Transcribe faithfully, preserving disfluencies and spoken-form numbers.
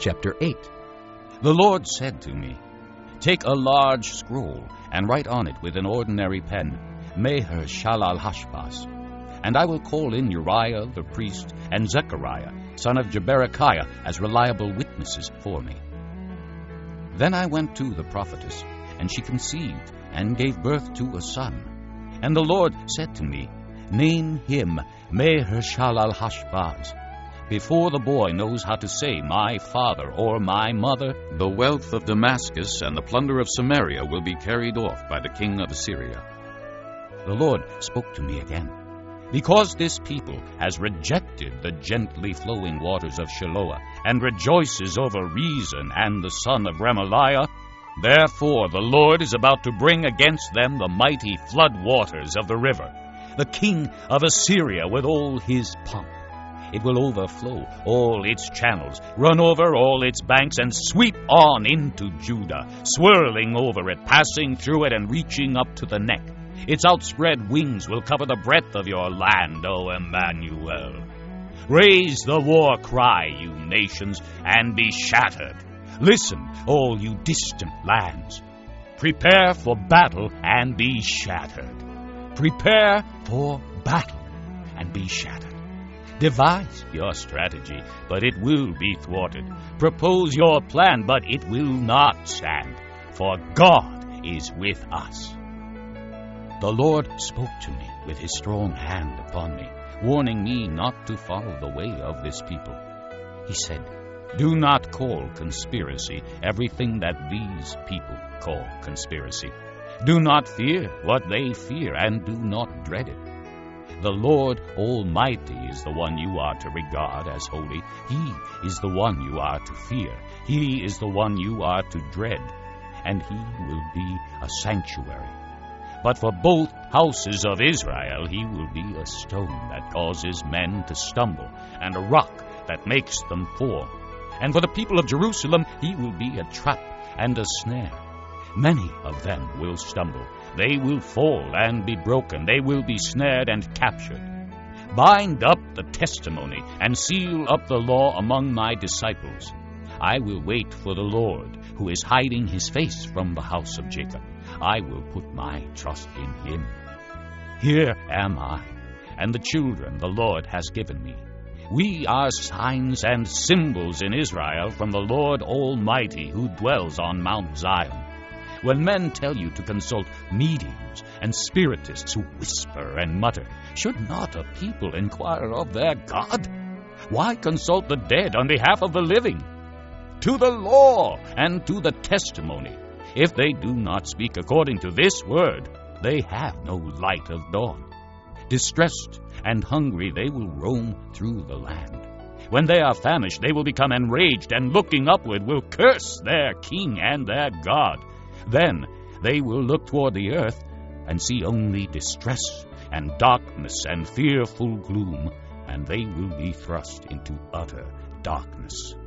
Chapter eight. The Lord said to me, Take a large scroll, and write on it with an ordinary pen, Maher-shalal-hash-baz. And I will call in Uriah the priest and Zechariah, son of Jeberechiah, as reliable witnesses for me. Then I went to the prophetess, and she conceived, and gave birth to a son. And the Lord said to me, Name him Maher-shalal-hash-baz. Before the boy knows how to say, My father or my mother, the wealth of Damascus and the plunder of Samaria will be carried off by the king of Assyria. The Lord spoke to me again. Because this people has rejected the gently flowing waters of Shiloah, and rejoices over Rezin and the son of Remaliah, therefore the Lord is about to bring against them the mighty flood waters of the river, the king of Assyria with all his pomp. It will overflow all its channels, run over all its banks, and sweep on into Judah, swirling over it, passing through it, and reaching up to the neck. Its outspread wings will cover the breadth of your land, O Emmanuel. Raise the war cry, you nations, and be shattered. Listen, all you distant lands. Prepare for battle and be shattered. Prepare for battle and be shattered. Devise your strategy, but it will be thwarted. Propose your plan, but it will not stand, for God is with us. The Lord spoke to me with his strong hand upon me, warning me not to follow the way of this people. He said, Do not call conspiracy everything that these people call conspiracy. Do not fear what they fear, and do not dread it. The Lord Almighty is the one you are to regard as holy. He is the one you are to fear. He is the one you are to dread, and he will be a sanctuary. But for both houses of Israel he will be a stone that causes men to stumble, and a rock that makes them fall. And for the people of Jerusalem he will be a trap and a snare. Many of them will stumble. They will fall and be broken. They will be snared and captured. Bind up the testimony and seal up the law among my disciples. I will wait for the Lord, who is hiding his face from the house of Jacob. I will put my trust in him. Here am I, and the children the Lord has given me. We are signs and symbols in Israel from the Lord Almighty, who dwells on Mount Zion. When men tell you to consult mediums and spiritists who whisper and mutter, should not a people inquire of their God? Why consult the dead on behalf of the living? To the law and to the testimony. If they do not speak according to this word, they have no light of dawn. Distressed and hungry, they will roam through the land. When they are famished, they will become enraged, and looking upward will curse their king and their God. Then they will look toward the earth and see only distress and darkness and fearful gloom, and they will be thrust into utter darkness.